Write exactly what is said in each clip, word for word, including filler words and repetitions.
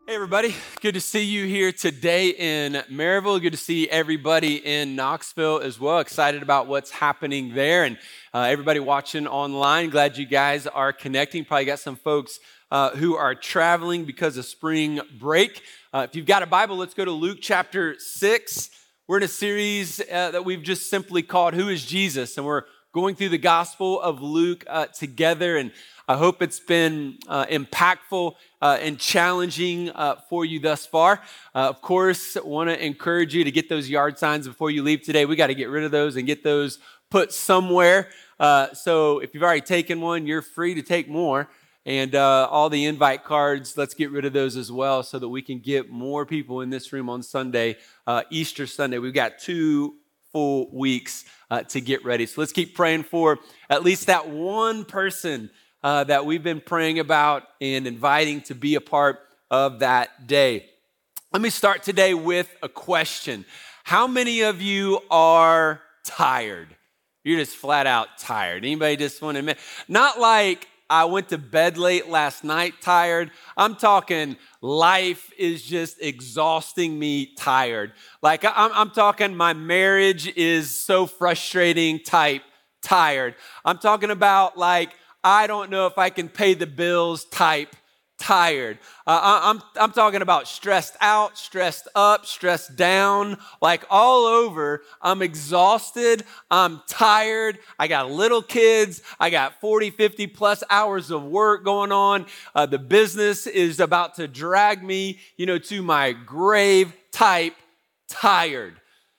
Hey everybody, good to see you here today in Maryville. Good to see everybody in Knoxville as well. Excited about what's happening there, and uh, everybody watching online. Glad you guys are connecting. Probably got some folks uh, who are traveling because of spring break. Uh, if you've got a Bible, let's go to Luke chapter six. We're in a series uh, that we've just simply called "Who is Jesus?" and we're going through the Gospel of Luke uh, together, and I hope it's been uh, impactful uh, and challenging uh, for you thus far. Uh, of course, want to encourage you to get those yard signs before you leave today. We got to get rid of those and get those put somewhere. Uh, so if you've already taken one, you're free to take more. And uh, all the invite cards, let's get rid of those as well so that we can get more people in this room on Sunday, uh, Easter Sunday. We've got two full weeks uh, to get ready. So let's keep praying for at least that one person Uh, that we've been praying about and inviting to be a part of that day. Let me start today with a question. How many of you are tired? You're just flat out tired. Anybody just want to admit? Not like I went to bed late last night tired. I'm talking life is just exhausting me tired. Like I'm, I'm talking my marriage is so frustrating type tired. I'm talking about like I don't know if I can pay the bills type tired. Uh, I, I'm, I'm talking about stressed out, stressed up, stressed down, like all over. I'm exhausted. I'm tired. I got little kids. I got forty, fifty plus hours of work going on. Uh, the business is about to drag me, you know, to my grave type tired.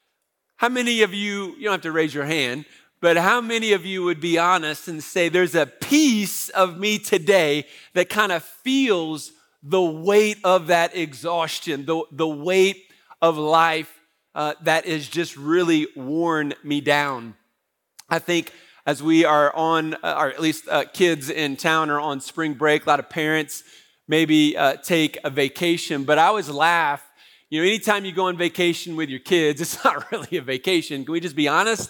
How many of you, you don't have to raise your hand, but how many of you would be honest and say there's a piece of me today that kind of feels the weight of that exhaustion, the, the weight of life uh, that has just really worn me down? I think as we are on, uh, or at least uh, kids in town are on spring break, a lot of parents maybe uh, take a vacation, but I always laugh. You know, anytime you go on vacation with your kids, it's not really a vacation. Can we just be honest?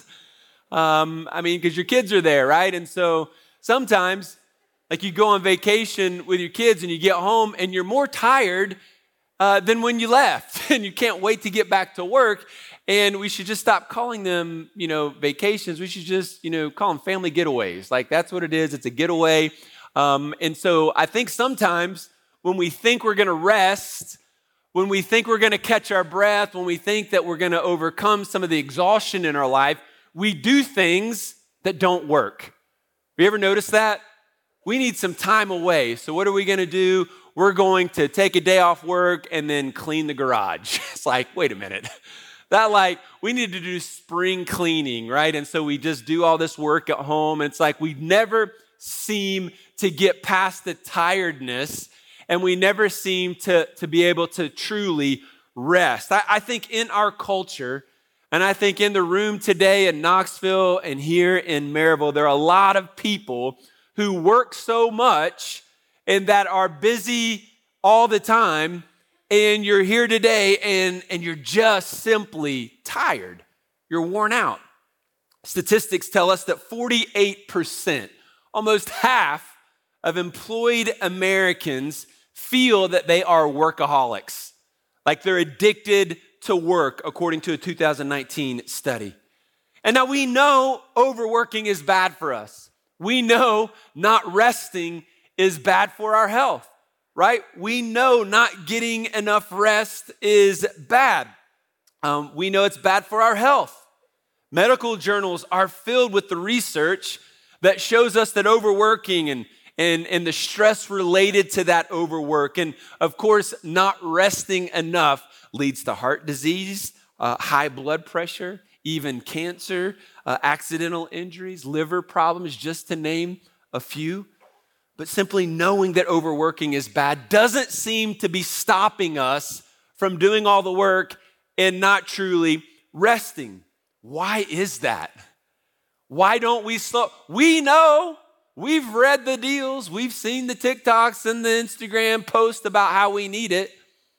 Um, I mean, because your kids are there, right? And so sometimes, like you go on vacation with your kids and you get home and you're more tired uh, than when you left, and you can't wait to get back to work. And we should just stop calling them, you know, vacations. We should just, you know, call them family getaways. Like that's what it is. It's a getaway. Um, and so I think sometimes when we think we're going to rest, when we think we're going to catch our breath, when we think that we're going to overcome some of the exhaustion in our life, we do things that don't work. Have you ever noticed that? We need some time away. So what are we going to do? We're going to take a day off work and then clean the garage. It's like, wait a minute. That like, we need to do spring cleaning, right? And so we just do all this work at home. And it's like we never seem to get past the tiredness, and we never seem to, to be able to truly rest. I, I think in our culture, and I think in the room today in Knoxville and here in Maryville, there are a lot of people who work so much and that are busy all the time, and you're here today and, and you're just simply tired. You're worn out. Statistics tell us that forty-eight percent, almost half of employed Americans feel that they are workaholics, like they're addicted to work, according to a two thousand nineteen study. And now we know overworking is bad for us. We know not resting is bad for our health, right? We know not getting enough rest is bad. Um, we know it's bad for our health. Medical journals are filled with the research that shows us that overworking and And, and the stress related to that overwork, and of course, not resting enough leads to heart disease, uh, high blood pressure, even cancer, uh, accidental injuries, liver problems, just to name a few. But simply knowing that overworking is bad doesn't seem to be stopping us from doing all the work and not truly resting. Why is that? Why don't we slow? We know. We've read the deals. We've seen the TikToks and the Instagram posts about how we need it.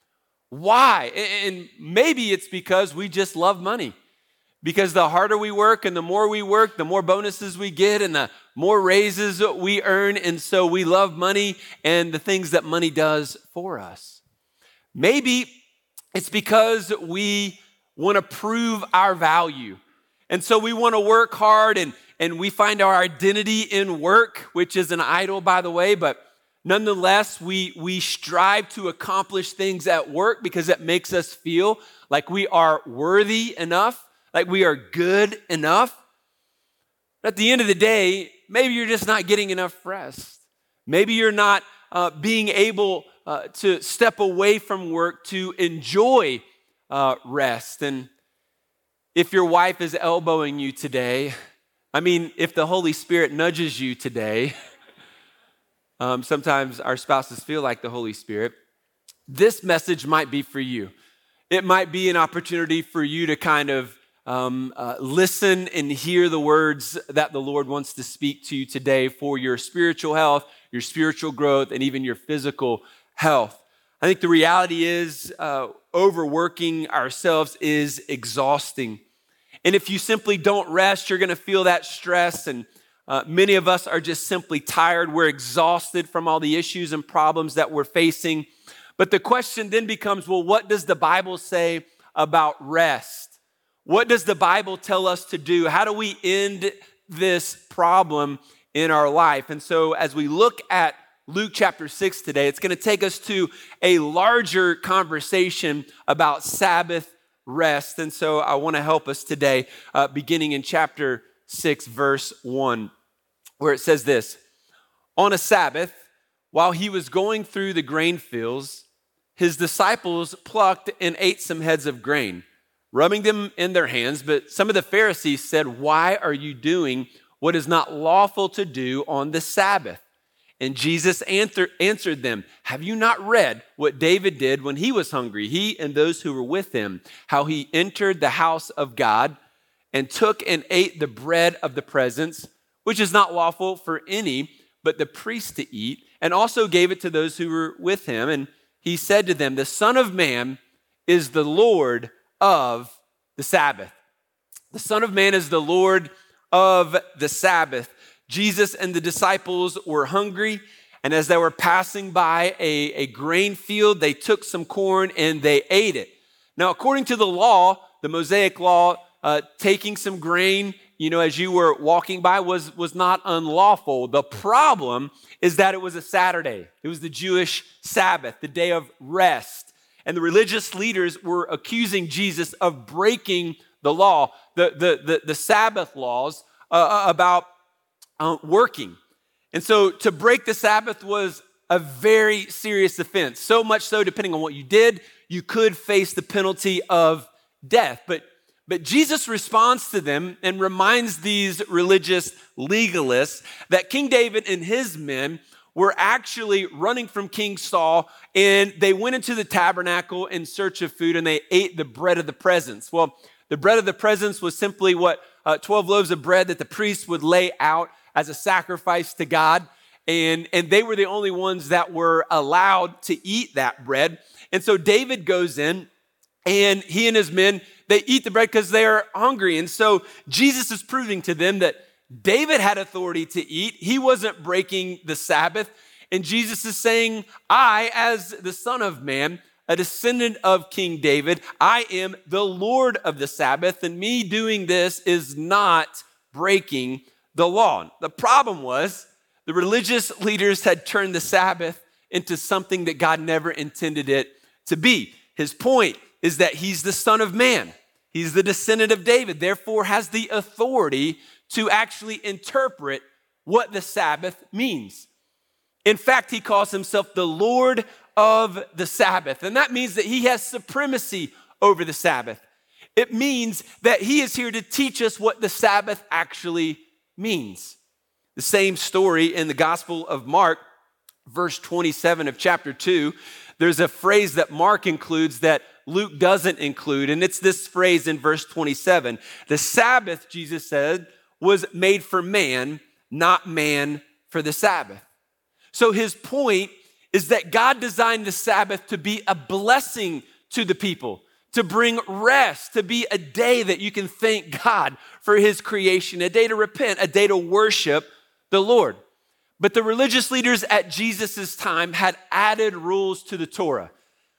Why? And maybe it's because we just love money. Because the harder we work and the more we work, the more bonuses we get and the more raises we earn. And so we love money and the things that money does for us. Maybe it's because we want to prove our value. And so we want to work hard and, and we find our identity in work, which is an idol, by the way, but nonetheless, we, we strive to accomplish things at work because it makes us feel like we are worthy enough, like we are good enough. But at the end of the day, maybe you're just not getting enough rest. Maybe you're not uh, being able uh, to step away from work to enjoy uh, rest. And if your wife is elbowing you today, I mean, if the Holy Spirit nudges you today, um, sometimes our spouses feel like the Holy Spirit, this message might be for you. It might be an opportunity for you to kind of um, uh, listen and hear the words that the Lord wants to speak to you today for your spiritual health, your spiritual growth, and even your physical health. I think the reality is uh, overworking ourselves is exhausting. And if you simply don't rest, you're going to feel that stress. And uh, many of us are just simply tired. We're exhausted from all the issues and problems that we're facing. But the question then becomes, well, what does the Bible say about rest? What does the Bible tell us to do? How do we end this problem in our life? And so as we look at Luke chapter six today, it's going to take us to a larger conversation about Sabbath rest. And so I want to help us today, uh, beginning in chapter six, verse one, where it says this: on a Sabbath, while he was going through the grain fields, his disciples plucked and ate some heads of grain, rubbing them in their hands. But some of the Pharisees said, "Why are you doing what is not lawful to do on the Sabbath?" And Jesus answer, answered them, "Have you not read what David did when he was hungry, he and those who were with him, how he entered the house of God and took and ate the bread of the presence, which is not lawful for any but the priest to eat, and also gave it to those who were with him? And he said to them, the Son of Man is the Lord of the Sabbath." The Son of Man is the Lord of the Sabbath. Jesus and the disciples were hungry, and as they were passing by a, a grain field, they took some corn and they ate it. Now, according to the law, the Mosaic law, uh, taking some grain, you know, as you were walking by was, was not unlawful. The problem is that it was a Saturday. It was the Jewish Sabbath, the day of rest. And the religious leaders were accusing Jesus of breaking the law, the, the, the, the Sabbath laws uh, about uh, working. And so to break the Sabbath was a very serious offense. So much so, depending on what you did, you could face the penalty of death. But But Jesus responds to them and reminds these religious legalists that King David and his men were actually running from King Saul, and they went into the tabernacle in search of food, and they ate the bread of the presence. Well, the bread of the presence was simply what uh, twelve loaves of bread that the priests would lay out as a sacrifice to God, and, and they were the only ones that were allowed to eat that bread. And so David goes in, and he and his men, they eat the bread because they're hungry. And so Jesus is proving to them that David had authority to eat. He wasn't breaking the Sabbath. And Jesus is saying, I, as the Son of Man, a descendant of King David, I am the Lord of the Sabbath, and me doing this is not breaking the law. The problem was the religious leaders had turned the Sabbath into something that God never intended it to be. His point is that he's the Son of Man. He's the descendant of David, therefore has the authority to actually interpret what the Sabbath means. In fact, he calls himself the Lord of the Sabbath, and that means that he has supremacy over the Sabbath. It means that he is here to teach us what the Sabbath actually means. The same story in the Gospel of Mark, verse twenty-seven of chapter two, there's a phrase that Mark includes that Luke doesn't include, and it's this phrase in verse twenty-seven. The Sabbath, Jesus said, was made for man, not man for the Sabbath. So his point is that God designed the Sabbath to be a blessing to the people, to bring rest, to be a day that you can thank God for his creation, a day to repent, a day to worship the Lord. But the religious leaders at Jesus' time had added rules to the Torah.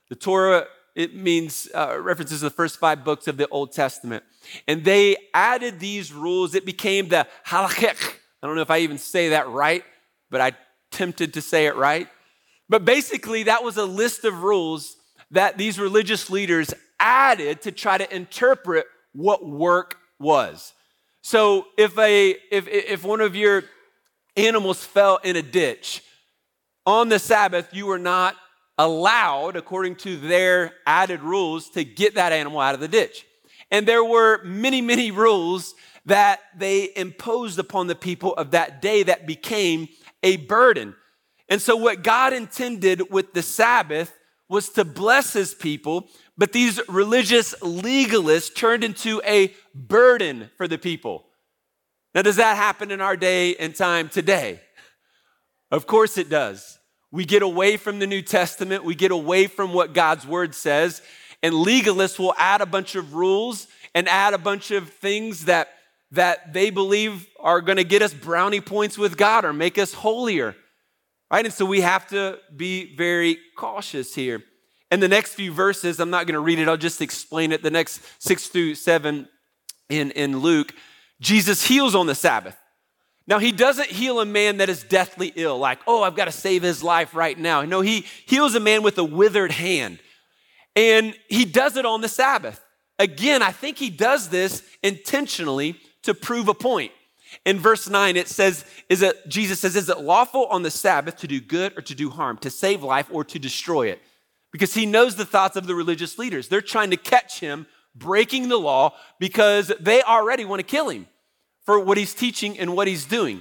The Torah, it means, uh, references the first five books of the Old Testament. And they added these rules. It became the halakhic. I don't know if I even say that right, but I attempted to say it right. But basically, that was a list of rules that these religious leaders added to try to interpret what work was. So if a if if one of your animals fell in a ditch on the Sabbath, you were not allowed, according to their added rules, to get that animal out of the ditch. And there were many, many rules that they imposed upon the people of that day that became a burden. And so what God intended with the Sabbath was to bless his people, but these religious legalists turned into a burden for the people. Now, does that happen in our day and time today? Of course it does. We get away from the New Testament, we get away from what God's word says, and legalists will add a bunch of rules and add a bunch of things that, that they believe are gonna get us brownie points with God or make us holier. Right? And so we have to be very cautious here. And the next few verses, I'm not going to read it, I'll just explain it. The next six through seven in, in Luke, Jesus heals on the Sabbath. Now, he doesn't heal a man that is deathly ill, like, oh, I've got to save his life right now. No, he heals a man with a withered hand. And he does it on the Sabbath. Again, I think he does this intentionally to prove a point. In verse nine, it says, "Is it?" Jesus says, is it lawful on the Sabbath to do good or to do harm, to save life or to destroy it? Because he knows the thoughts of the religious leaders. They're trying to catch him breaking the law because they already want to kill him for what he's teaching and what he's doing.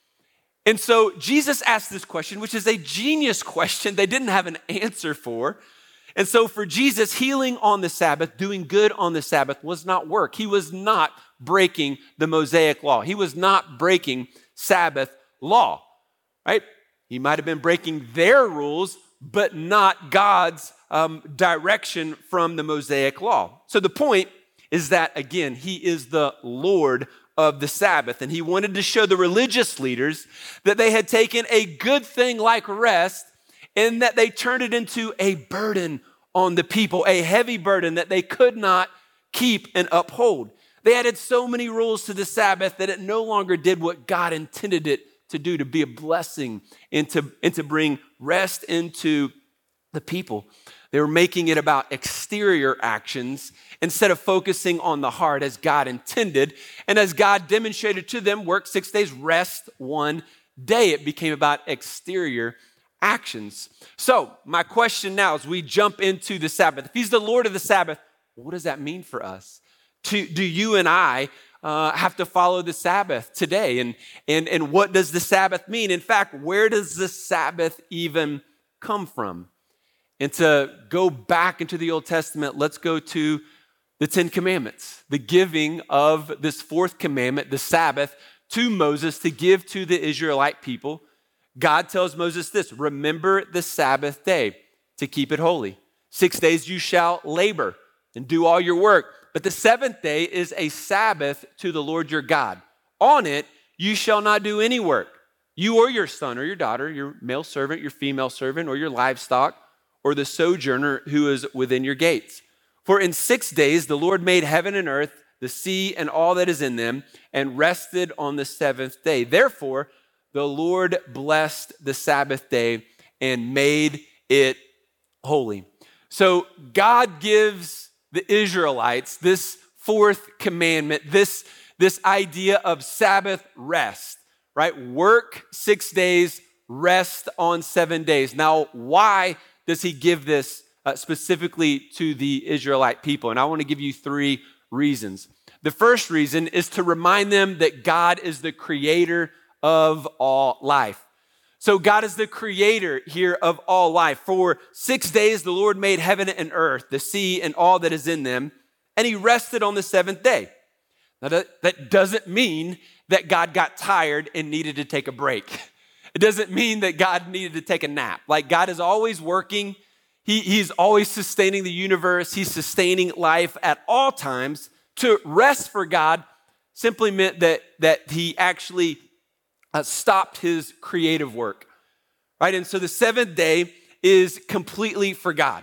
And so Jesus asked this question, which is a genius question they didn't have an answer for. And so for Jesus, healing on the Sabbath, doing good on the Sabbath was not work. He was not breaking the Mosaic law. He was not breaking Sabbath law, right? He might have been breaking their rules, but not God's um, direction from the Mosaic law. So the point is that, again, he is the Lord of the Sabbath. And he wanted to show the religious leaders that they had taken a good thing like rest and that they turned it into a burden on the people, a heavy burden that they could not keep and uphold. They added so many rules to the Sabbath that it no longer did what God intended it to do, to be a blessing and to, and to bring rest into the people. They were making it about exterior actions instead of focusing on the heart as God intended. And as God demonstrated to them, work six days, rest one day. It became about exterior actions. So my question now as we jump into the Sabbath, if he's the Lord of the Sabbath, what does that mean for us? To, do you and I uh, have to follow the Sabbath today? And, and, and what does the Sabbath mean? In fact, where does the Sabbath even come from? And to go back into the Old Testament, let's go to the Ten Commandments, the giving of this fourth commandment, the Sabbath, to Moses to give to the Israelite people. God tells Moses this, remember the Sabbath day to keep it holy. Six days you shall labor and do all your work. But the seventh day is a Sabbath to the Lord your God. On it you shall not do any work, you or your son or your daughter, your male servant, your female servant, or your livestock, or the sojourner who is within your gates. For in six days the Lord made heaven and earth, the sea and all that is in them, and rested on the seventh day. Therefore, the Lord blessed the Sabbath day and made it holy. So God gives the Israelites this fourth commandment, this, this idea of Sabbath rest, right? Work six days, rest on seven days. Now, why does he give this uh, specifically to the Israelite people? And I want to give you three reasons. The first reason is to remind them that God is the creator of all life. So God is the creator here of all life. For six days, the Lord made heaven and earth, the sea and all that is in them, and he rested on the seventh day. Now that, that doesn't mean that God got tired and needed to take a break. It doesn't mean that God needed to take a nap. Like God is always working. He, he's always sustaining the universe. He's sustaining life at all times. To rest for God simply meant that, that he actually uh, stopped his creative work, right? And so the seventh day is completely for God.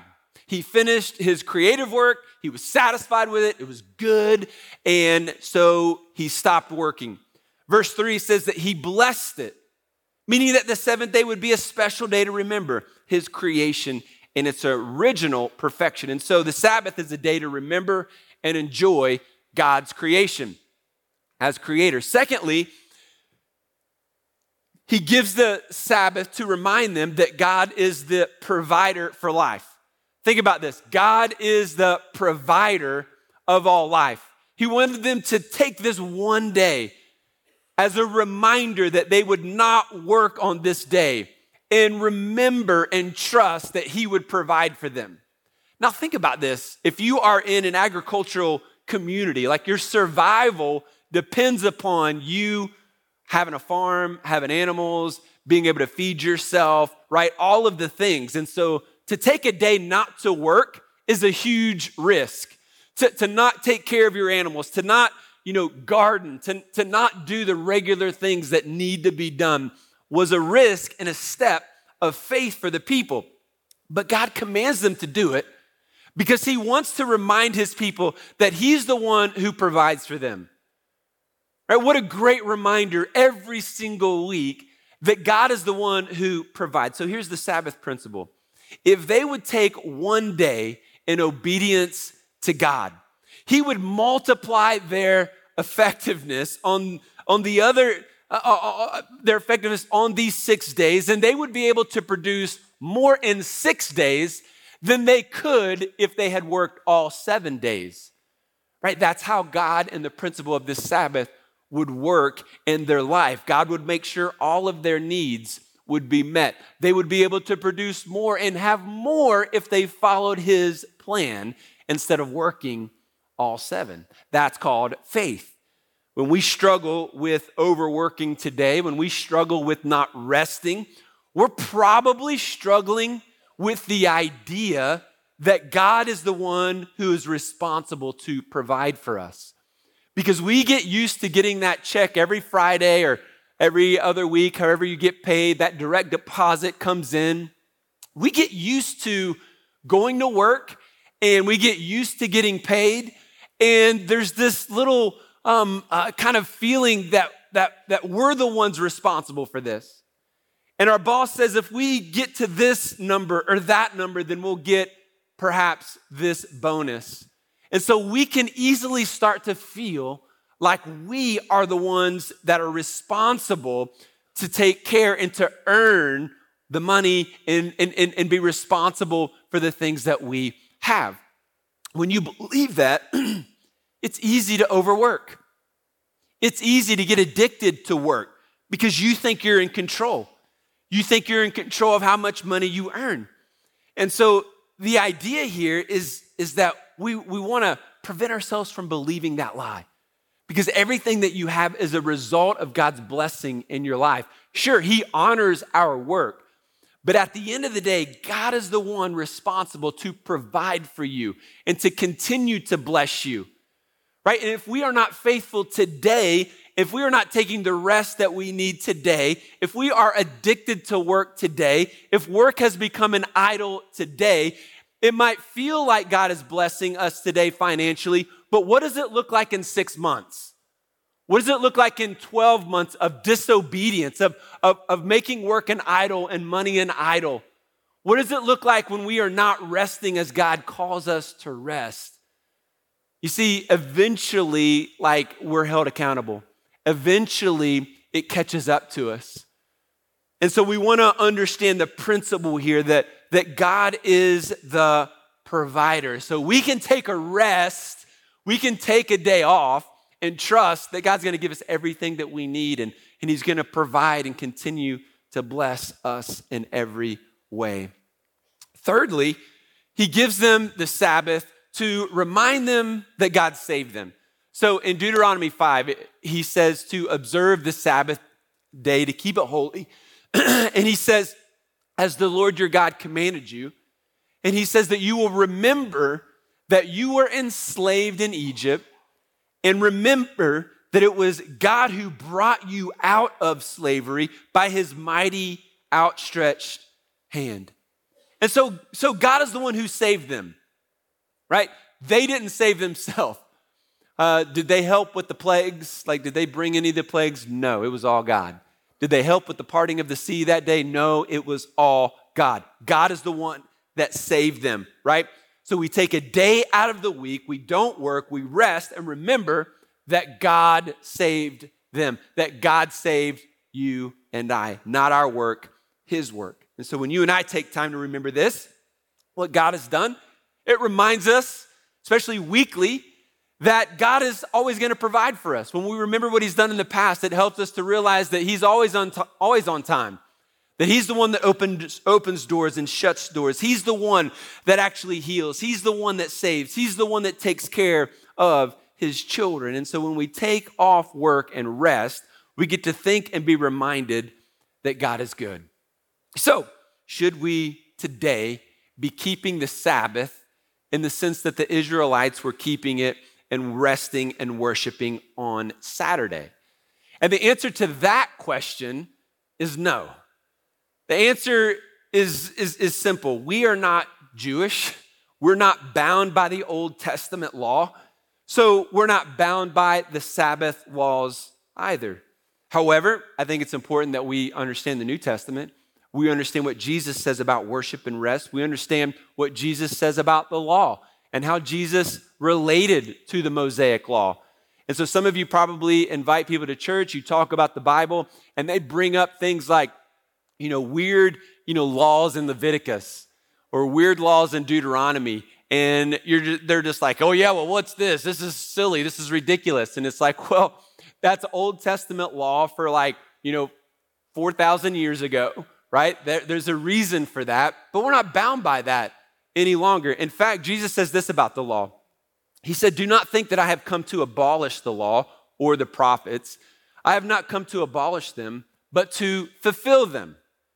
He finished his creative work. He was satisfied with it. It was good. And so he stopped working. Verse three says that he blessed it, meaning that the seventh day would be a special day to remember his creation in its original perfection. And so the Sabbath is a day to remember and enjoy God's creation as creator. Secondly, he gives the Sabbath to remind them that God is the provider for life. Think about this. God is the provider of all life. He wanted them to take this one day as a reminder that they would not work on this day and remember and trust that he would provide for them. Now think about this. If you are in an agricultural community, like your survival depends upon you having a farm, having animals, being able to feed yourself, right? All of the things. And so to take a day not to work is a huge risk. To, to not take care of your animals, to not, you know, garden, to, to not do the regular things that need to be done was a risk and a step of faith for the people. But God commands them to do it because he wants to remind his people that he's the one who provides for them. Right? What a great reminder every single week that God is the one who provides. So here's the Sabbath principle. If they would take one day in obedience to God, he would multiply their effectiveness on, on the other, uh, uh, their effectiveness on these six days, and they would be able to produce more in six days than they could if they had worked all seven days. Right? That's how God and the principle of this Sabbath would work in their life. God would make sure all of their needs would be met. They would be able to produce more and have more if they followed his plan instead of working all seven. That's called faith. When we struggle with overworking today, when we struggle with not resting, we're probably struggling with the idea that God is the one who is responsible to provide for us. Because we get used to getting that check every Friday or every other week, however you get paid, that direct deposit comes in. We get used to going to work and we get used to getting paid. And there's this little um, uh, kind of feeling that, that, that we're the ones responsible for this. And our boss says, if we get to this number or that number, then we'll get perhaps this bonus. And so we can easily start to feel like we are the ones that are responsible to take care and to earn the money and, and, and, and be responsible for the things that we have. When you believe that, it's easy to overwork. It's easy to get addicted to work because you think you're in control. You think you're in control of how much money you earn. And so the idea here is, is that we, we want to prevent ourselves from believing that lie. Because everything that you have is a result of God's blessing in your life. Sure, he honors our work, but at the end of the day, God is the one responsible to provide for you and to continue to bless you, right? And if we are not faithful today, if we are not taking the rest that we need today, if we are addicted to work today, if work has become an idol today, it might feel like God is blessing us today financially, but what does it look like in six months? What does it look like in twelve months of disobedience, of, of, of making work an idol and money an idol? What does it look like when we are not resting as God calls us to rest? You see, eventually, like, we're held accountable. Eventually, it catches up to us. And so we want to understand the principle here that, that God is the provider. So we can take a rest, we can take a day off and trust that God's going to give us everything that we need and, and he's going to provide and continue to bless us in every way. Thirdly, he gives them the Sabbath to remind them that God saved them. So in Deuteronomy five, he says to observe the Sabbath day, to keep it holy. And he says, as the Lord your God commanded you, and he says that you will remember that you were enslaved in Egypt, and remember that it was God who brought you out of slavery by his mighty outstretched hand. And so, so God is the one who saved them, right? They didn't save themselves. Uh, did they help with the plagues? Like, did they bring any of the plagues? No, it was all God. Did they help with the parting of the sea that day? No, it was all God. God is the one that saved them, right? So we take a day out of the week, we don't work, we rest, and remember that God saved them, that God saved you and I, not our work, his work. And so when you and I take time to remember this, what God has done, it reminds us, especially weekly, that God is always going to provide for us. When we remember what he's done in the past, it helps us to realize that he's always on, t- always on time, that he's the one that opens, opens doors and shuts doors. He's the one that actually heals. He's the one that saves. He's the one that takes care of his children. And so when we take off work and rest, we get to think and be reminded that God is good. So should we today be keeping the Sabbath in the sense that the Israelites were keeping it and resting and worshiping on Saturday? And the answer to that question is no. The answer is, is, is simple. We are not Jewish. We're not bound by the Old Testament law. So we're not bound by the Sabbath laws either. However, I think it's important that we understand the New Testament. We understand what Jesus says about worship and rest. We understand what Jesus says about the law and how Jesus related to the Mosaic law. And so some of you probably invite people to church, you talk about the Bible, and they bring up things like, you know, weird, you know, laws in Leviticus or weird laws in Deuteronomy. And you're just, they're just like, oh yeah, well, what's this? This is silly. This is ridiculous. And it's like, well, that's Old Testament law for like, you know, four thousand years ago, right? There, there's a reason for that, but we're not bound by that any longer. In fact, Jesus says this about the law. He said, do not think that I have come to abolish the law or the prophets. I have not come to abolish them, but to fulfill them.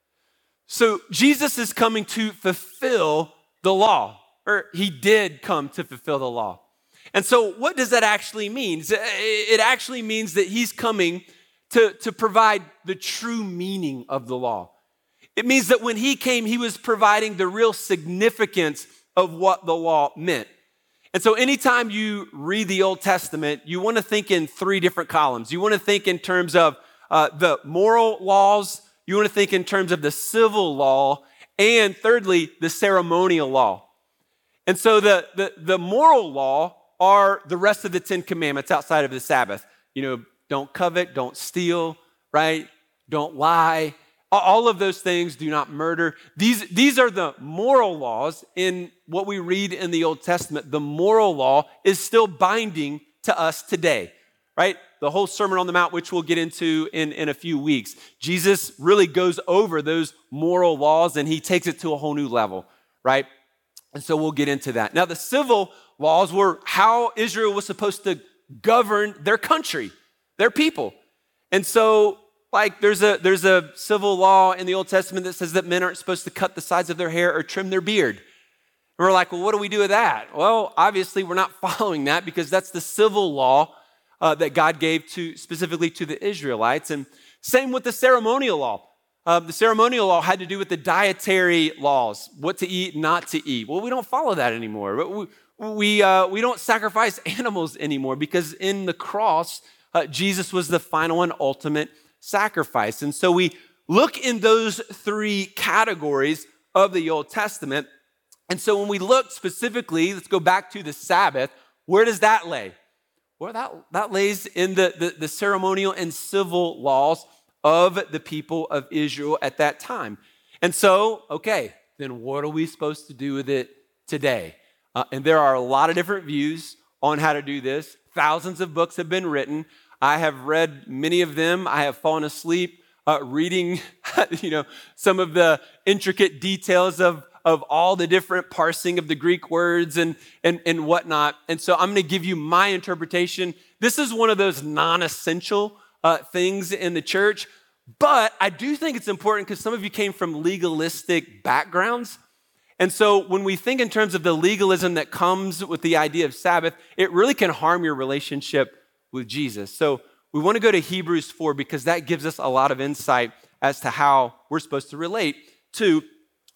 So Jesus is coming to fulfill the law, or he did come to fulfill the law. And so what does that actually mean? It actually means that he's coming to, to provide the true meaning of the law. It means that when he came, he was providing the real significance of what the law meant. And so anytime you read the Old Testament, you want to think in three different columns. You want to think in terms of uh, the moral laws, you want to think in terms of the civil law, and thirdly, the ceremonial law. And so the, the, the moral law are the rest of the Ten Commandments outside of the Sabbath. You know, don't covet, don't steal, right? Don't lie. All of those things, do not murder. These, these are the moral laws in what we read in the Old Testament. The moral law is still binding to us today, right? The whole Sermon on the Mount, which we'll get into in, in a few weeks, Jesus really goes over those moral laws and he takes it to a whole new level, right? And so we'll get into that. Now, the civil laws were how Israel was supposed to govern their country, their people. And so Like there's a there's a civil law in the Old Testament that says that men aren't supposed to cut the sides of their hair or trim their beard. And we're like, well, what do we do with that? Well, obviously we're not following that because that's the civil law uh, that God gave to specifically to the Israelites. And same with the ceremonial law. Uh, the ceremonial law had to do with the dietary laws, what to eat, not to eat. Well, we don't follow that anymore. We we, uh, we don't sacrifice animals anymore because in the cross, uh, Jesus was the final and ultimate sacrifice. And so we look in those three categories of the Old Testament. And so when we look specifically, let's go back to the Sabbath, where does that lay? Well, that, that lays in the, the, the ceremonial and civil laws of the people of Israel at that time. And so, okay, then what are we supposed to do with it today? Uh, and there are a lot of different views on how to do this. Thousands of books have been written. I have read many of them. I have fallen asleep uh, reading, you know, some of the intricate details of, of all the different parsing of the Greek words and, and, and whatnot. And so I'm going to give you my interpretation. This is one of those non-essential uh, things in the church, but I do think it's important because some of you came from legalistic backgrounds. And so when we think in terms of the legalism that comes with the idea of Sabbath, it really can harm your relationship with Jesus. So we want to go to Hebrews four because that gives us a lot of insight as to how we're supposed to relate to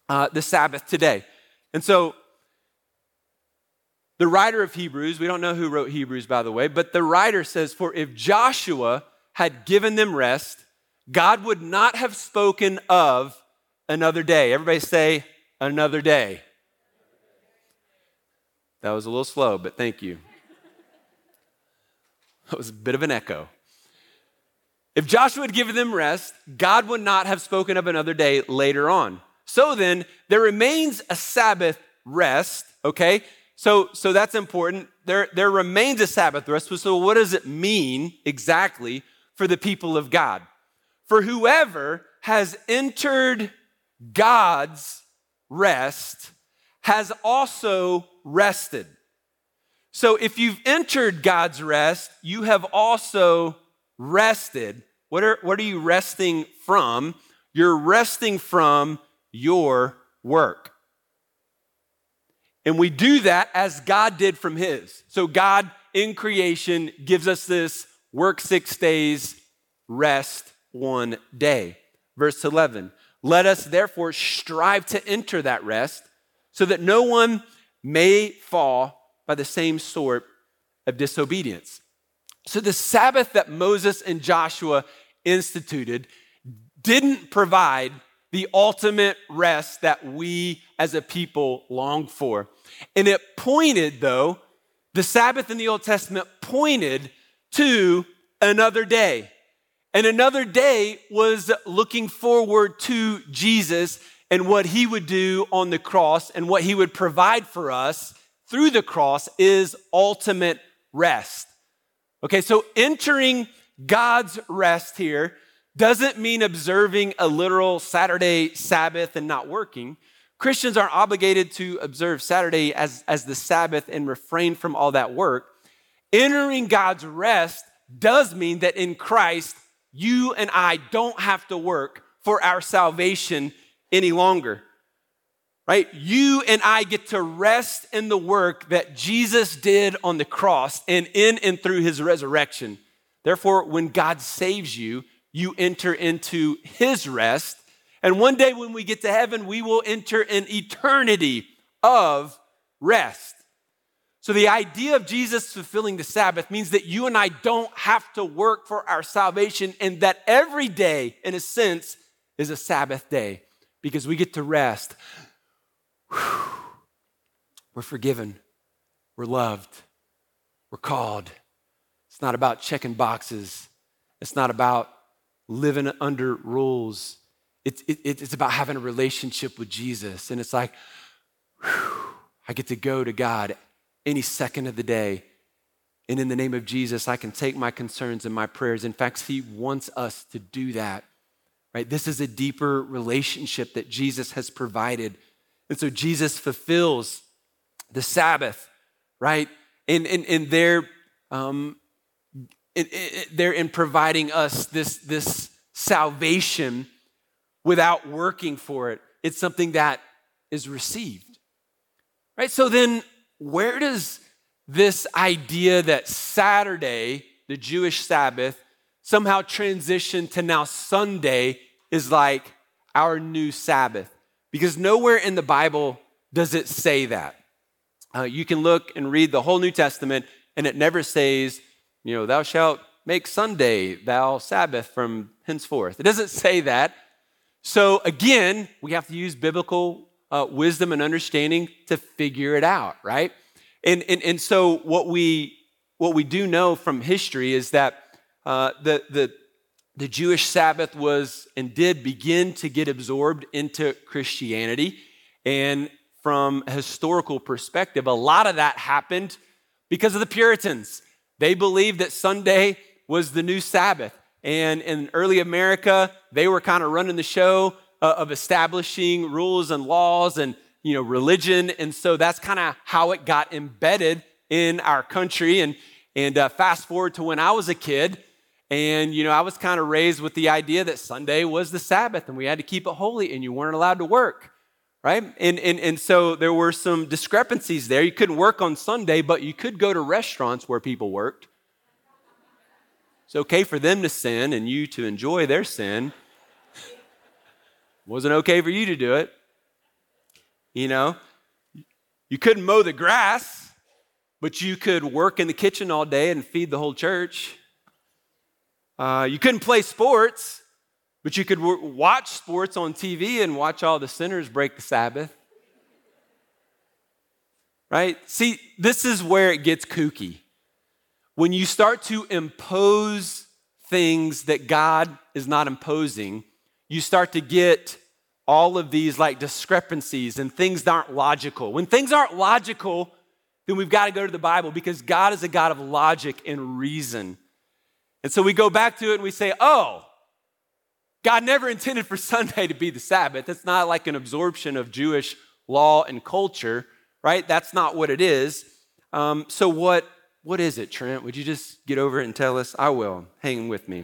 uh, the Sabbath today. And so the writer of Hebrews, we don't know who wrote Hebrews, by the way, but the writer says, for if Joshua had given them rest, God would not have spoken of another day. Everybody say, another day. That was a little slow, but thank you. That was a bit of an echo. If Joshua had given them rest, God would not have spoken of another day later on. So then, there remains a Sabbath rest, okay? So, so that's important. There, there remains a Sabbath rest. So what does it mean exactly for the people of God? For whoever has entered God's rest has also rested. So if you've entered God's rest, you have also rested. What are, what are you resting from? You're resting from your work. And we do that as God did from his. So God in creation gives us this work six days, rest one day. Verse eleven, let us therefore strive to enter that rest so that no one may fall by the same sort of disobedience. So the Sabbath that Moses and Joshua instituted didn't provide the ultimate rest that we as a people longed for. And it pointed, though, the Sabbath in the Old Testament pointed to another day. And another day was looking forward to Jesus and what he would do on the cross and what he would provide for us through the cross is ultimate rest. Okay, so entering God's rest here doesn't mean observing a literal Saturday Sabbath and not working. Christians are obligated to observe Saturday as, as the Sabbath and refrain from all that work. Entering God's rest does mean that in Christ, you and I don't have to work for our salvation any longer, right? You and I get to rest in the work that Jesus did on the cross and in and through his resurrection. Therefore, when God saves you, you enter into his rest. And one day when we get to heaven, we will enter an eternity of rest. So the idea of Jesus fulfilling the Sabbath means that you and I don't have to work for our salvation and that every day, in a sense, is a Sabbath day because we get to rest. Whew. We're forgiven. We're loved. We're called. It's not about checking boxes. It's not about living under rules. It, it, it's about having a relationship with Jesus. And it's like, whew, I get to go to God any second of the day. And in the name of Jesus, I can take my concerns and my prayers. In fact, he wants us to do that, right? This is a deeper relationship that Jesus has provided. And so Jesus fulfills the Sabbath, right? And, and, and they're, um, it, it, they're in providing us this, this salvation without working for it. It's something that is received, right? So then where does this idea that Saturday, the Jewish Sabbath, somehow transition to now Sunday is like our new Sabbath? Because nowhere in the Bible does it say that. Uh, you can look and read the whole New Testament and it never says, you know, thou shalt make Sunday thou Sabbath from henceforth. It doesn't say that. So again, we have to use biblical uh, wisdom and understanding to figure it out, right? And, and, and so what we, what we do know from history is that uh, the, the, the Jewish Sabbath was and did begin to get absorbed into Christianity. And from a historical perspective, a lot of that happened because of the Puritans. They believed that Sunday was the new Sabbath. And in early America, they were kind of running the show uh, of establishing rules and laws and, you know, religion. And so that's kind of how it got embedded in our country. And, and uh, fast forward to when I was a kid, and, you know, I was kind of raised with the idea that Sunday was the Sabbath and we had to keep it holy and you weren't allowed to work, right? And, and, and so there were some discrepancies there. You couldn't work on Sunday, but you could go to restaurants where people worked. It's okay for them to sin and you to enjoy their sin. Wasn't okay for you to do it. You know, you couldn't mow the grass, but you could work in the kitchen all day and feed the whole church. Uh, you couldn't play sports, but you could w- watch sports on T V and watch all the sinners break the Sabbath. Right? See, this is where it gets kooky. When you start to impose things that God is not imposing, you start to get all of these like discrepancies and things that aren't logical. When things aren't logical, then we've got to go to the Bible because God is a God of logic and reason. And so we go back to it and we say, oh, God never intended for Sunday to be the Sabbath. It's not like an absorption of Jewish law and culture, right? That's not what it is. Um, so what, what is it, Trent? Would you just get over it and tell us? I will. Hang with me.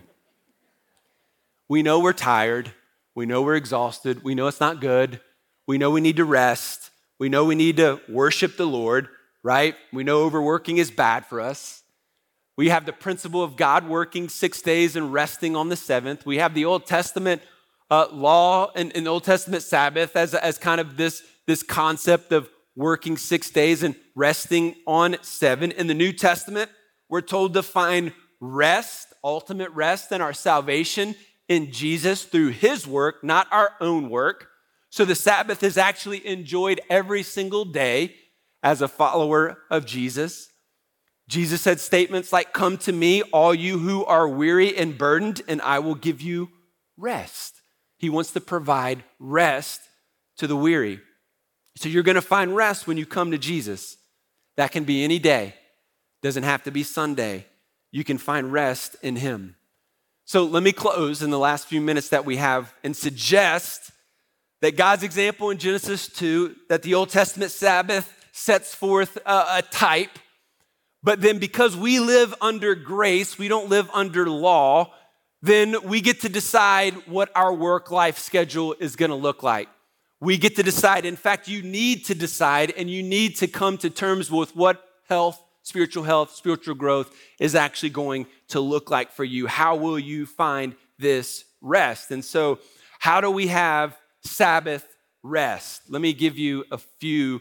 We know we're tired. We know we're exhausted. We know it's not good. We know we need to rest. We know we need to worship the Lord, right? We know overworking is bad for us. We have the principle of God working six days and resting on the seventh. We have the Old Testament uh, law and, and the Old Testament Sabbath as, as kind of this, this concept of working six days and resting on seven. In the New Testament, we're told to find rest, ultimate rest in our salvation in Jesus through his work, not our own work. So the Sabbath is actually enjoyed every single day as a follower of Jesus. Jesus said statements like, come to me, all you who are weary and burdened, and I will give you rest. He wants to provide rest to the weary. So you're going to find rest when you come to Jesus. That can be any day. Doesn't have to be Sunday. You can find rest in him. So let me close in the last few minutes that we have and suggest that God's example in Genesis two, that the Old Testament Sabbath sets forth a, a type, but then because we live under grace, we don't live under law, then we get to decide what our work-life schedule is going to look like. We get to decide. In fact, you need to decide and you need to come to terms with what health, spiritual health, spiritual growth is actually going to look like for you. How will you find this rest? And so how do we have Sabbath rest? Let me give you a few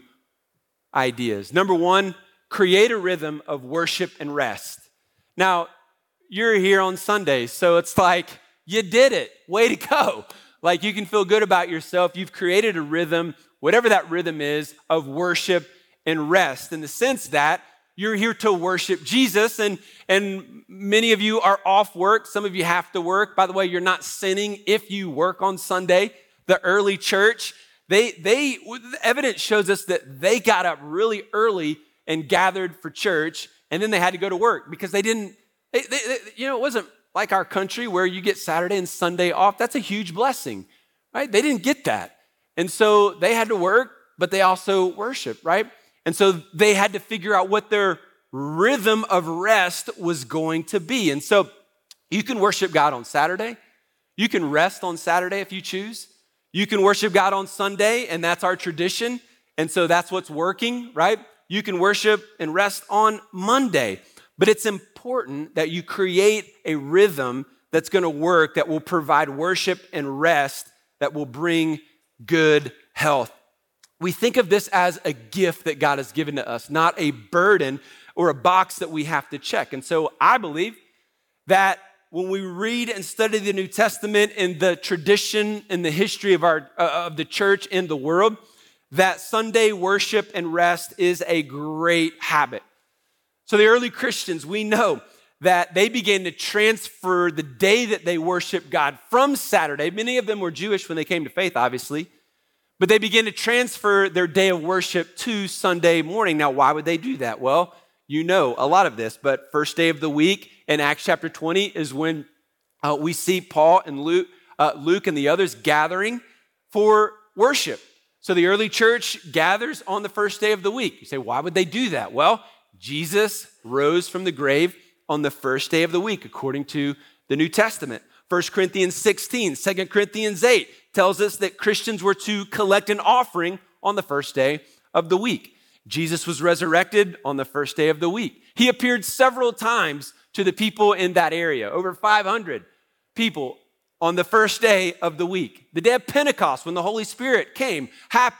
ideas. Number one, create a rhythm of worship and rest. Now, you're here on Sunday, so it's like, you did it. Way to go. Like you can feel good about yourself. You've created a rhythm, whatever that rhythm is, of worship and rest in the sense that you're here to worship Jesus, and, and many of you are off work. Some of you have to work. By the way, you're not sinning if you work on Sunday. The early church, they, they, the evidence shows us that they got up really early and gathered for church, and then they had to go to work because they didn't, they, they, they, you know, it wasn't like our country where you get Saturday and Sunday off. That's a huge blessing, right? They didn't get that. And so they had to work, but they also worship, right? And so they had to figure out what their rhythm of rest was going to be. And so you can worship God on Saturday. You can rest on Saturday if you choose. You can worship God on Sunday, and that's our tradition. And so that's what's working, right? You can worship and rest on Monday. But it's important that you create a rhythm that's going to work, that will provide worship and rest, that will bring good health. We think of this as a gift that God has given to us, not a burden or a box that we have to check. And so I believe that when we read and study the New Testament and the tradition and the history of our uh, of the church in the world, that Sunday worship and rest is a great habit. So the early Christians, we know that they began to transfer the day that they worship God from Saturday. Many of them were Jewish when they came to faith, obviously. But they began to transfer their day of worship to Sunday morning. Now, why would they do that? Well, you know a lot of this, but first day of the week in Acts chapter twenty is when uh, we see Paul and Luke, uh, Luke and the others gathering for worship. So the early church gathers on the first day of the week. You say, why would they do that? Well, Jesus rose from the grave on the first day of the week, according to the New Testament. First Corinthians sixteen, Second Corinthians eight tells us that Christians were to collect an offering on the first day of the week. Jesus was resurrected on the first day of the week. He appeared several times to the people in that area, over five hundred people on the first day of the week. The day of Pentecost, when the Holy Spirit came, happened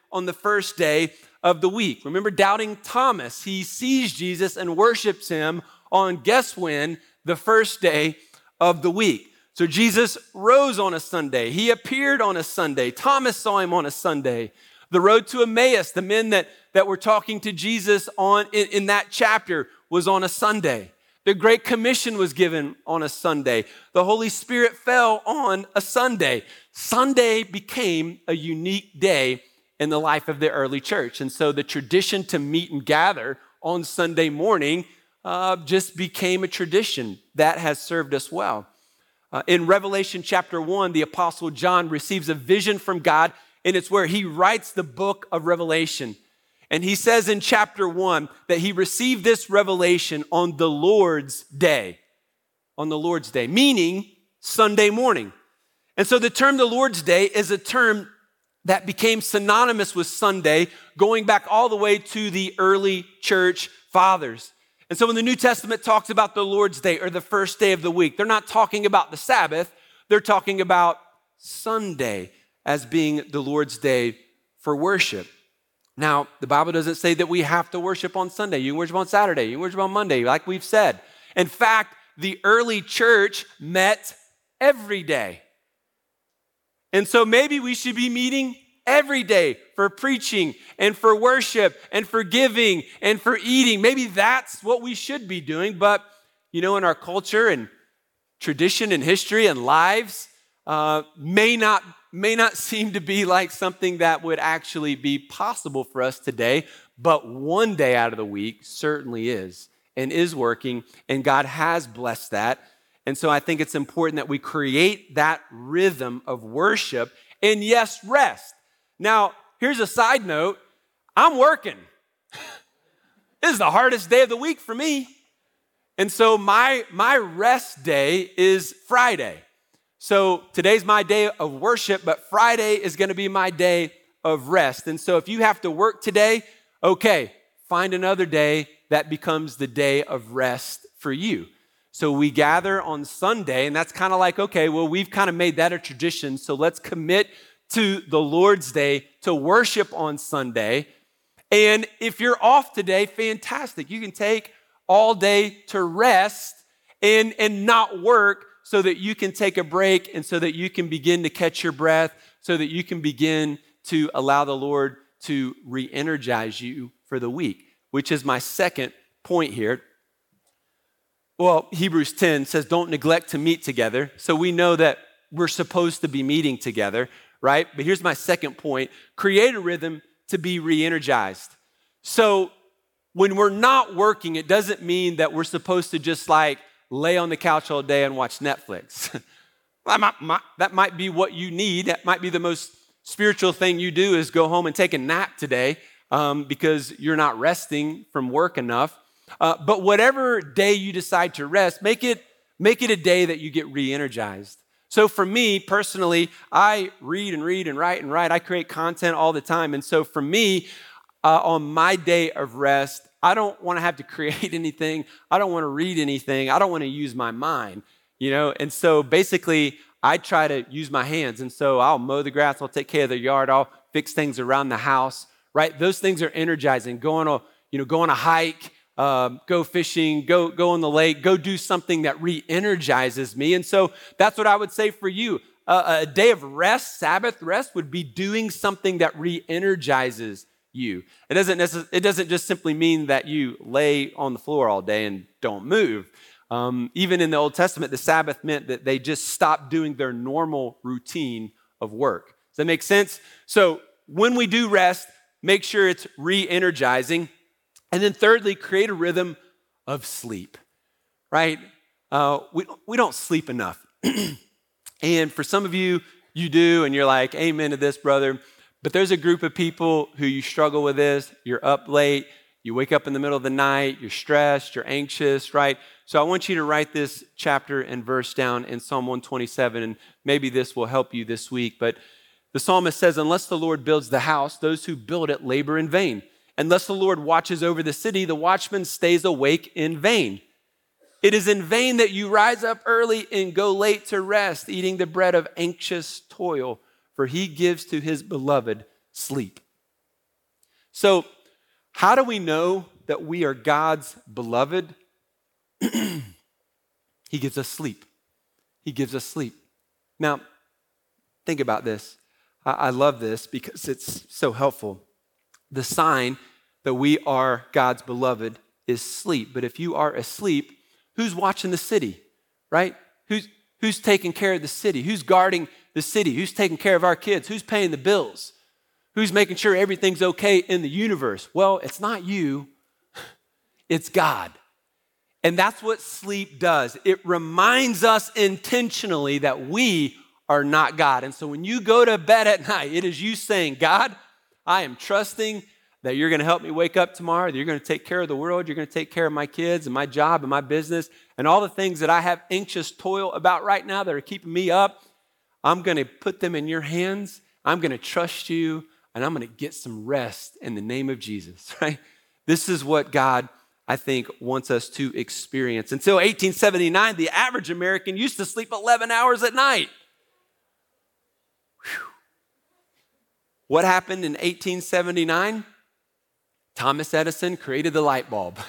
on the first day of the week. Remember doubting Thomas? He sees Jesus and worships him on, guess when? The first day of the week. So Jesus rose on a Sunday. He appeared on a Sunday. Thomas saw him on a Sunday. The road to Emmaus, the men that, that were talking to Jesus on in, in that chapter, was on a Sunday. The Great Commission was given on a Sunday. The Holy Spirit fell on a Sunday. Sunday became a unique day in the life of the early church. And so the tradition to meet and gather on Sunday morning uh, just became a tradition that has served us well. Uh, in Revelation chapter one, the Apostle John receives a vision from God, and it's where he writes the book of Revelation. And he says in chapter one that he received this revelation on the Lord's day, on the Lord's day, meaning Sunday morning. And so the term the Lord's day is a term that became synonymous with Sunday, going back all the way to the early church fathers. And so when the New Testament talks about the Lord's day or the first day of the week, they're not talking about the Sabbath, they're talking about Sunday as being the Lord's day for worship. Now, the Bible doesn't say that we have to worship on Sunday. You can worship on Saturday, you can worship on Monday, like we've said. In fact, the early church met every day. And so maybe we should be meeting every day for preaching and for worship and for giving and for eating. Maybe that's what we should be doing. But, you know, in our culture and tradition and history and lives, uh, may not, may not seem to be like something that would actually be possible for us today. But one day out of the week certainly is and is working. And God has blessed that. And so I think it's important that we create that rhythm of worship and, yes, rest. Now, here's a side note. I'm working. This is the hardest day of the week for me. And so my, my rest day is Friday. So today's my day of worship, but Friday is going to be my day of rest. And so if you have to work today, okay, find another day that becomes the day of rest for you. So we gather on Sunday, and that's kind of like, okay, well, we've kind of made that a tradition, so let's commit to the Lord's Day to worship on Sunday. And if you're off today, fantastic. You can take all day to rest and, and not work so that you can take a break and so that you can begin to catch your breath, so that you can begin to allow the Lord to re-energize you for the week, which is my second point here. Well, Hebrews ten says, don't neglect to meet together. So we know that we're supposed to be meeting together, right? But here's my second point. Create a rhythm to be re-energized. So when we're not working, it doesn't mean that we're supposed to just like lay on the couch all day and watch Netflix. that, might, might, that might be what you need. That might be the most spiritual thing you do is go home and take a nap today um, because you're not resting from work enough. Uh, but whatever day you decide to rest, make it, make it a day that you get re-energized. So for me personally, I read and read and write and write. I create content all the time. And so for me, uh, on my day of rest, I don't want to have to create anything. I don't want to read anything. I don't want to use my mind, you know? And so basically, I try to use my hands. And so I'll mow the grass. I'll take care of the yard. I'll fix things around the house, right? Those things are energizing. Go on a, you know, go on a hike. Uh, go fishing, go, go on the lake, go do something that re-energizes me. And so that's what I would say for you. Uh, a day of rest, Sabbath rest, would be doing something that re-energizes you. It doesn't necess- it doesn't just simply mean that you lay on the floor all day and don't move. Um, even in the Old Testament, the Sabbath meant that they just stopped doing their normal routine of work. Does that make sense? So when we do rest, make sure it's re-energizing. And then thirdly, create a rhythm of sleep, right? Uh, we, we don't sleep enough. And for some of you, you do, and you're like, amen to this, brother. But there's a group of people who you struggle with this. You're up late. You wake up in the middle of the night. You're stressed. You're anxious, right? So I want you to write this chapter and verse down in Psalm one twenty-seven, and maybe this will help you this week. But the psalmist says, unless the Lord builds the house, those who build it labor in vain. Unless the Lord watches over the city, the watchman stays awake in vain. It is in vain that you rise up early and go late to rest, eating the bread of anxious toil, for he gives to his beloved sleep. So how do we know that we are God's beloved? He gives us sleep. He gives us sleep. Now, think about this. I, I love this because it's so helpful. The sign that we are God's beloved is sleep. But if you are asleep, who's watching the city, right? Who's, who's taking care of the city? Who's guarding the city? Who's taking care of our kids? Who's paying the bills? Who's making sure everything's okay in the universe? Well, it's not you, it's God. And that's what sleep does. It reminds us intentionally that we are not God. And so when you go to bed at night, it is you saying, God, I am trusting that you're going to help me wake up tomorrow, that you're going to take care of the world, you're going to take care of my kids and my job and my business and all the things that I have anxious toil about right now that are keeping me up. I'm going to put them in your hands. I'm going to trust you, and I'm going to get some rest in the name of Jesus, right? This is what God, I think, wants us to experience. Until eighteen seventy-nine, the average American used to sleep eleven hours at night. Whew. What happened in eighteen seventy-nine? Thomas Edison created the light bulb.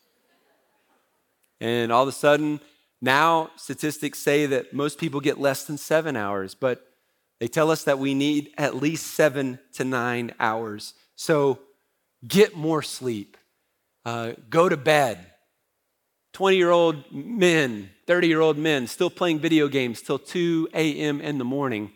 And all of a sudden, now statistics say that most people get less than seven hours, but they tell us that we need at least seven to nine hours. So get more sleep. Uh, go to bed. twenty-year-old men, thirty-year-old men still playing video games till two a.m. in the morning.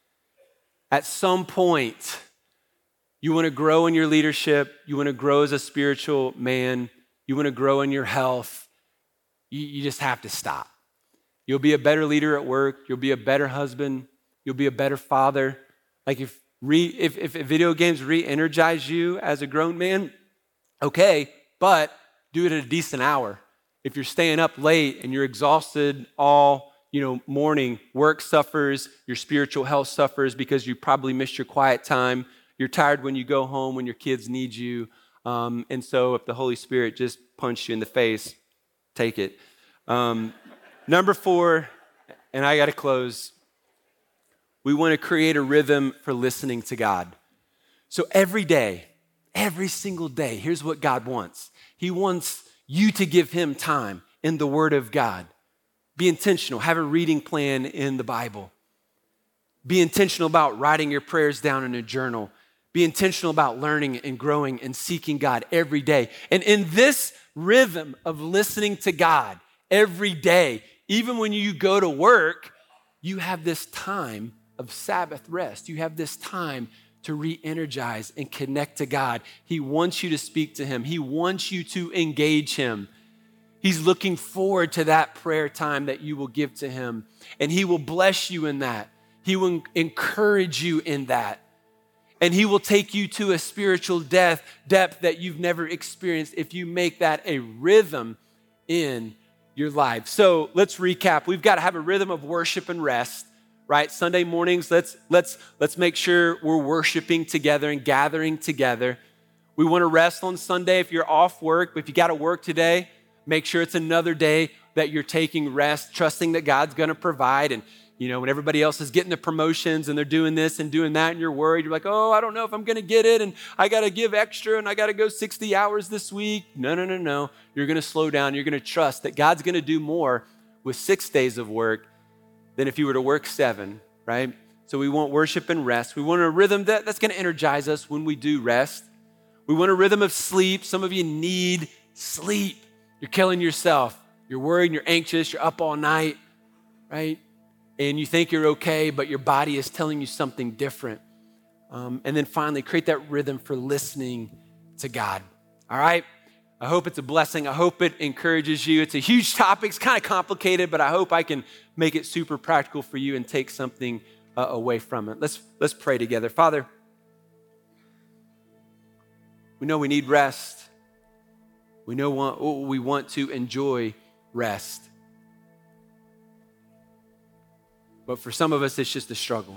At some point, you want to grow in your leadership. You want to grow as a spiritual man. You want to grow in your health. You, you just have to stop. You'll be a better leader at work. You'll be a better husband. You'll be a better father. Like if, re, if, if video games re-energize you as a grown man, okay, but do it at a decent hour. If you're staying up late and you're exhausted all you know, morning, work suffers, your spiritual health suffers because you probably missed your quiet time. You're tired when you go home, when your kids need you. Um, and so if the Holy Spirit just punched you in the face, take it. Um, number four, and I got to close. We want to create a rhythm for listening to God. So every day, every single day, here's what God wants. He wants you to give him time in the Word of God. Be intentional. Have a reading plan in the Bible. Be intentional about writing your prayers down in a journal. Be intentional about learning and growing and seeking God every day. And in this rhythm of listening to God every day, even when you go to work, you have this time of Sabbath rest. You have this time to re-energize and connect to God. He wants you to speak to him. He wants you to engage him. He's looking forward to that prayer time that you will give to him. And he will bless you in that. He will encourage you in that. And he will take you to a spiritual depth, depth that you've never experienced if you make that a rhythm in your life. So let's recap. We've got to have a rhythm of worship and rest, right? Sunday mornings, let's, let's, let's make sure we're worshiping together and gathering together. We want to rest on Sunday if you're off work, but if you got to work today, make sure it's another day that you're taking rest, trusting that God's going to provide. And, you know, when everybody else is getting the promotions and they're doing this and doing that and you're worried, you're like, oh, I don't know if I'm going to get it and I got to give extra and I got to go sixty hours this week. No, no, no, no. You're going to slow down. You're going to trust that God's going to do more with six days of work than if you were to work seven, right? So we want worship and rest. We want a rhythm that, that's going to energize us when we do rest. We want a rhythm of sleep. Some of you need sleep. You're killing yourself. You're worried, you're anxious, you're up all night, right? And you think you're okay, but your body is telling you something different. Um, and then finally, create that rhythm for listening to God, all right? I hope it's a blessing. I hope it encourages you. It's a huge topic. It's kind of complicated, but I hope I can make it super practical for you and take something uh, away from it. Let's, let's pray together. Father, we know we need rest. We know want, we want to enjoy rest. But for some of us, it's just a struggle.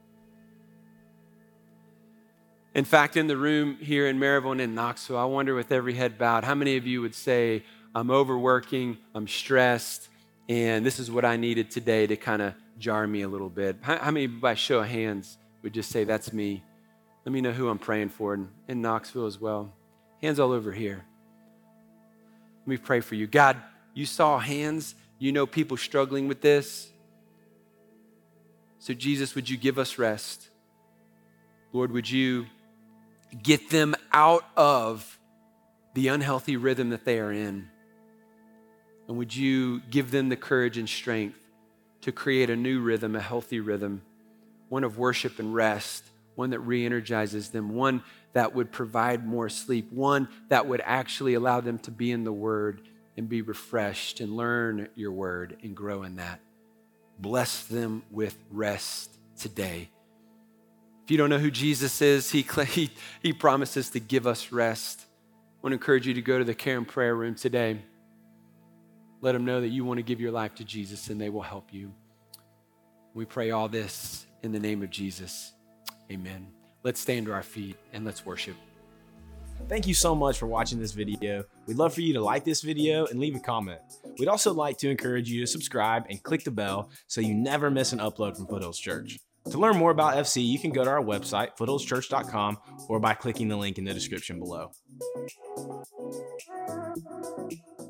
In fact, in the room here in Maryville and in Knoxville, I wonder with every head bowed, how many of you would say, I'm overworking, I'm stressed, and this is what I needed today to kind of jar me a little bit? How, how many, by show of hands, would just say, that's me? Let me know who I'm praying for in, in Knoxville as well. Hands all over here. Let me pray for you. God, you saw hands. You know people struggling with this. So Jesus, would you give us rest? Lord, would you get them out of the unhealthy rhythm that they are in? And would you give them the courage and strength to create a new rhythm, a healthy rhythm, one of worship and rest, one that re-energizes them, one that would provide more sleep, one that would actually allow them to be in the Word and be refreshed and learn your Word and grow in that. Bless them with rest today. If you don't know who Jesus is, he, he, he promises to give us rest. I want to encourage you to go to the care and prayer room today. Let them know that you want to give your life to Jesus and they will help you. We pray all this in the name of Jesus. Amen. Let's stand to our feet and let's worship. Thank you so much for watching this video. We'd love for you to like this video and leave a comment. We'd also like to encourage you to subscribe and click the bell so you never miss an upload from Foothills Church. To learn more about F C, you can go to our website, foothills church dot com, or by clicking the link in the description below.